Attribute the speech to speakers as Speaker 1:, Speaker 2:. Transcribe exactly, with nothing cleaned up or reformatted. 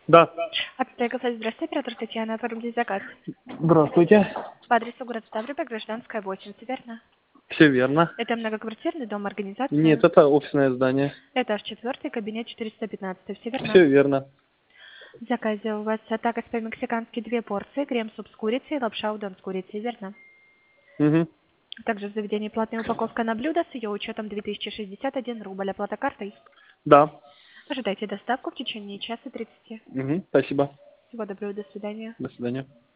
Speaker 1: Да.
Speaker 2: Аптека, здравствуйте, оператор Татьяна, оформить заказ.
Speaker 1: Здравствуйте.
Speaker 2: По адресу город Ставрополь, Гражданская, восемьдесят, верно?
Speaker 1: Все верно.
Speaker 2: Это многоквартирный дом,
Speaker 1: Нет,
Speaker 2: организация.
Speaker 1: это офисное здание.
Speaker 2: Этаж четвертый, кабинет четыреста пятнадцать, все верно?
Speaker 1: Все верно.
Speaker 2: В заказе у вас атака по-мексикански две порции, крем-суп с курицей, лапша удон с курицей, верно?
Speaker 1: Угу.
Speaker 2: Также в заведении платная упаковка на блюдо с ее учетом две тысячи шестьдесят один рубль, оплата картой.
Speaker 1: Да.
Speaker 2: Ожидайте доставку в течение часа тридцати.
Speaker 1: Угу. Спасибо.
Speaker 2: Всего доброго, до свидания.
Speaker 1: До свидания.